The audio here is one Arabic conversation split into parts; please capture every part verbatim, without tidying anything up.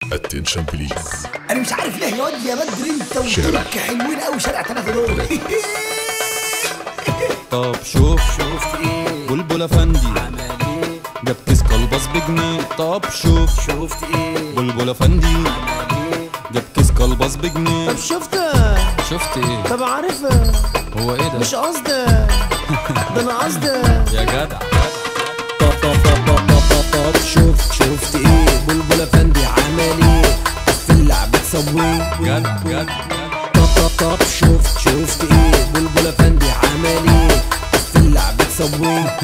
اتنشن بليز. انا مش عارف ليه يا واد يا بدر انت وطولك حلوين قوي شارع ثلاثة دول. طب شوف شوف ايه بلبل افندي عمل ايه جاب كيس كلبس بجنيه. طب شوف شفت ايه بلبل افندي عمل ايه جاب كيس كلبس بجنيه. طب شفت شفت ايه طب عارف هو ايه ده مش قصدي ده انا قصدي يا جدع. طب طب طب طب طب طب شوف شفت ايه بلبل افندي عمل ايه في اللعبة تسويه. جدع جدع. طب طب طب شوف شفت ايه بلبل افندي عمل ايه في اللعبة تسويه.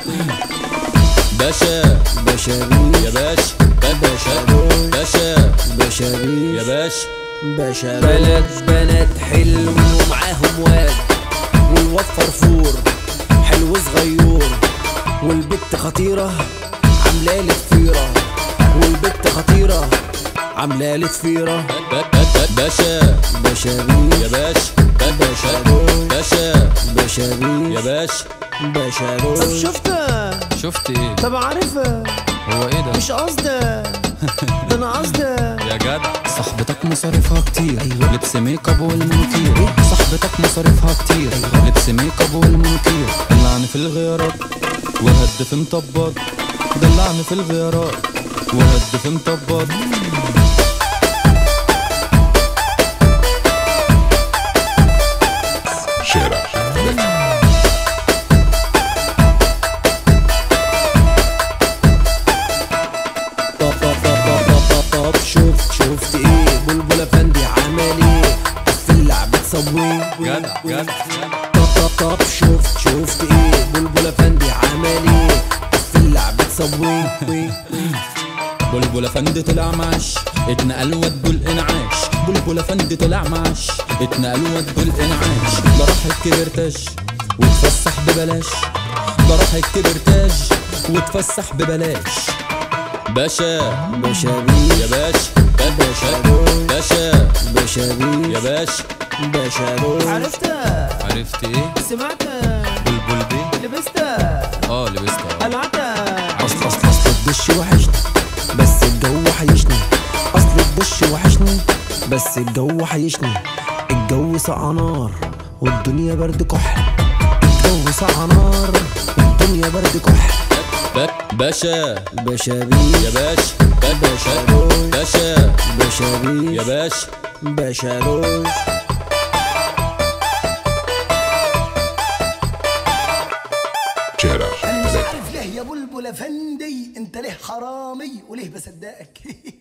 باشا باشا يا باشا باشا باشا باشا يا باشا باشا بلد بنات حلو ومعاهم واد والواد فرفور حلو صغيور والبت خطيرة عاملة ضفيرة والبت خطيرة عاملة ضفيرة. باشا باشا يا باشا باشا باشا باشا يا باشا باشا طب شفت شفت ايه طب عارف هو ايه ده مش قصدي ده انا قصدي يا جدع. صاحبتك مصاريفها كتير أيوة. لبس ميك اب والمونوكير إيه؟ صاحبتك مصاريفها كتير أيوة. لبس ميك اب والمونوكير. دلعني في الغيارات وهد في مطبات. دلعني في الغيارات وهد في مطبات. شارع طب طب طب طب طب طب شوف شفت ايه بلبل افندي عمل ايه في اللعبة تسويه. جدع جدع. طب طب طب شوف شفت ايه بلبل افندي عمل ايه في اللعبة تسويه. بلبل افندي طلع معاش اتنقل ودوا الانعاش. بلبل افندي طلع معاش اتنقل ودوا الانعاش. ده راح الكبرتاج وتفسح ببلاش. ده راح الكبرتاج وتفسح ببلاش. باشا باشا يا باشا باشا باشا باشا يا باشا باشا عرفت عرفت ايه سمعت بلبل بيه لبست اه لبستها قلعت عرفت. اصل اصل اصل الدش وحشني بس الجو حيشني. اصل الدش وحشني بس الجو حيشني. الجو سقع نار والدنيا برد كحل. الجو سقع نار والدنيا برد كحل. باشا باشا بيه يا باشا باشا باشا باشا بيه يا باشا باشا روش. شارع انا مش عارف ليه يا بلبل افندي انت ليه حرامي وليه بصدقك.